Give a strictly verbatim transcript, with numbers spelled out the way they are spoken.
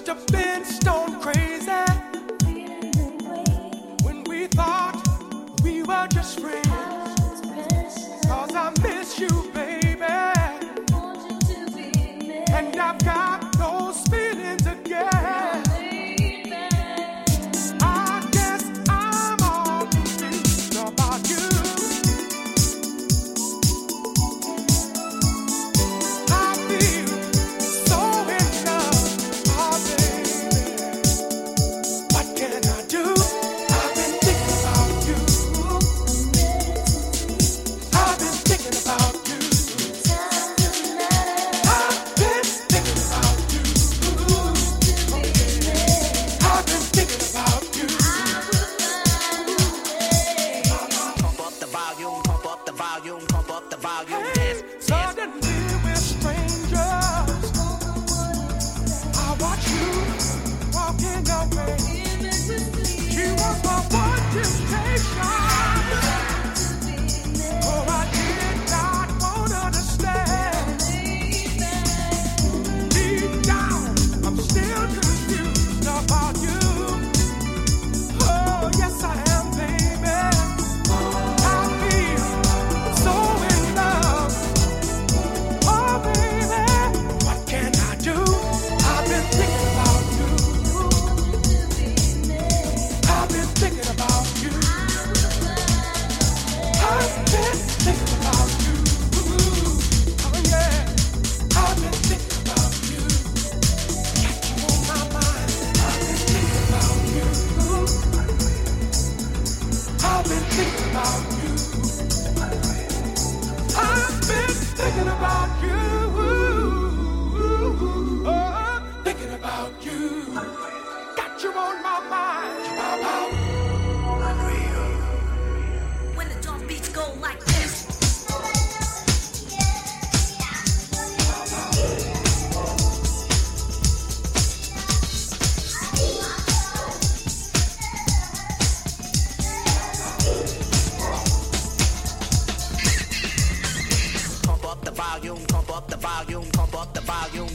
must have been stone crazy when we thought we were just friends. Cause I miss you, baby, and I've got those feelings again. I guess I'm all confused about you. I feel so in love, oh baby. What can I do? I've been thinking about you. I've been thinking about you. I've been thinking about you. I've been thinking about you. Pump up the volume, pump up the volume, pump up the volume. Dance, dance. Suddenly we're strangers. I watch you walking away. She was my one temptation. Oh, I did not want to understand. Deep down, I'm still confused about you. Oh, yes, I am, baby. I feel so in love. Oh, baby, what can I do? I've been thinking about you. I've been thinking about you. I've been thinking about you. Oh, yeah. I've been thinking about you. Got you on my mind. I've been thinking about you. I've been thinking about you. I've been thinking about you. Oh, thinking about you. Got you on my mind. About When the drum beats go like this. Pump up the volume, pump up the volume, pump up the volume.